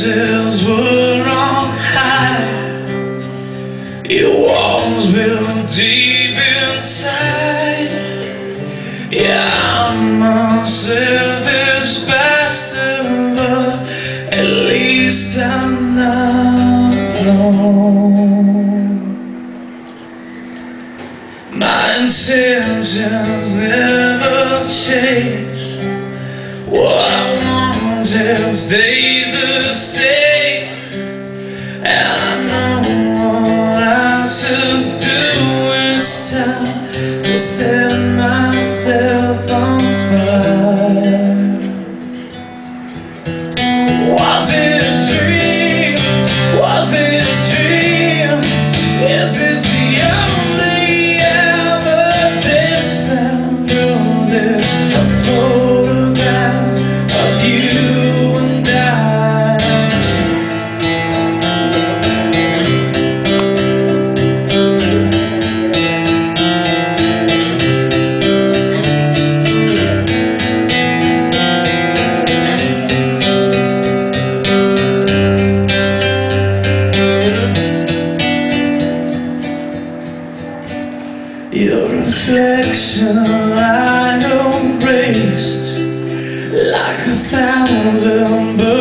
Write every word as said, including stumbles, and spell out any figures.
mountains were on high, your walls built deep inside. Yeah, I'm a selfish bastard, but at least I'm not alone. My intentions never change. What I want stays the same, and I know what I should do. It's time to set myself on fire. Was it a dream? Was it a dream? Is this the only evidence that knows it? A photograph of you and I. Your reflection I erased like a thousand birds.